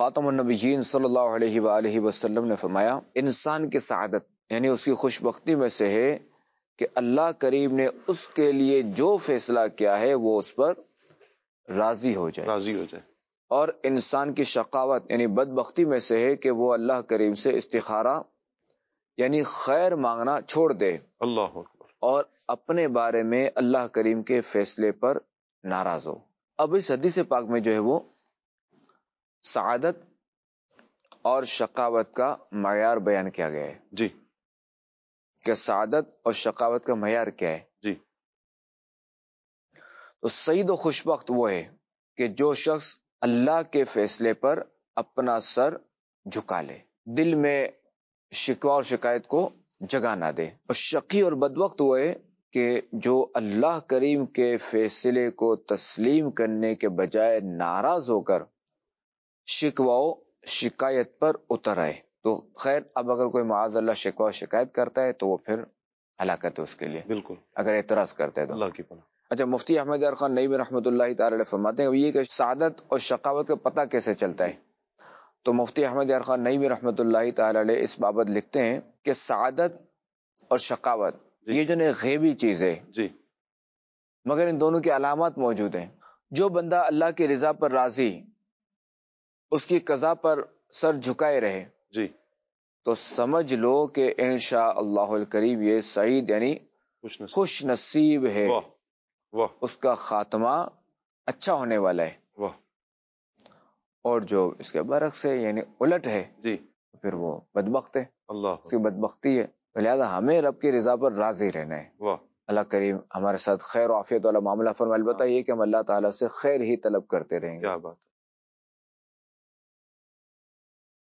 خاتم النبیین صلی اللہ علیہ وآلہ وسلم نے فرمایا انسان کی سعادت یعنی اس کی خوش بختی میں سے ہے کہ اللہ کریم نے اس کے لیے جو فیصلہ کیا ہے وہ اس پر راضی ہو جائے اور انسان کی شقاوت یعنی بدبختی میں سے ہے کہ وہ اللہ کریم سے استخارہ یعنی خیر مانگنا چھوڑ دے اللہ اکبر، اور اپنے بارے میں اللہ کریم کے فیصلے پر ناراض ہو۔ اب اس حدیث پاک میں جو ہے وہ سعادت اور شقاوت کا معیار بیان کیا گیا ہے جی کہ سعادت اور شقاوت کا معیار کیا ہے۔ جی تو سعید و خوشبخت وہ ہے کہ جو شخص اللہ کے فیصلے پر اپنا سر جھکا لے، دل میں شکوہ اور شکایت کو جگہ نہ دے، اور شقی اور بدبخت وہ ہے کہ جو اللہ کریم کے فیصلے کو تسلیم کرنے کے بجائے ناراض ہو کر شکوہ و شکایت پر اتر آئے۔ تو خیر اب اگر کوئی معاذ اللہ شکوہ و شکایت کرتا ہے تو وہ پھر ہلاکت ہے اس کے لیے، بالکل، اگر اعتراض کرتا ہے تو۔ اللہ کی پناہ۔ اچھا، مفتی احمد یار خان نئی رحمۃ اللہ تعالی علیہ فرماتے ہیں یہ کہ سعادت اور شقاوت کا پتہ کیسے چلتا ہے؟ تو مفتی احمد یار خان نئی رحمۃ اللہ تعالی علیہ اس بابت لکھتے ہیں کہ سعادت اور شقاوت یہ جو غیبی چیز ہے جی مگر ان دونوں کی علامات موجود ہیں۔ جو بندہ اللہ کی رضا پر راضی، اس کی قضا پر سر جھکائے رہے جی تو سمجھ لو کہ انشاء اللہ الکریم یہ سعید یعنی خوش نصیب ہے، واہ واہ اس کا خاتمہ اچھا ہونے والا ہے۔ واہ، اور جو اس کے برعکس ہے یعنی الٹ ہے جی پھر وہ بدبخت ہے، اللہ اس کی بدبختی ہے۔ لہذا ہمیں رب کی رضا پر راضی رہنا ہے۔ واہ، اللہ کریم ہمارے ساتھ خیر و عافیت والا معاملہ فرمائے۔ البتہ یہ کہ ہم اللہ تعالیٰ سے خیر ہی طلب کرتے رہیں گے۔ کیا بات ہے۔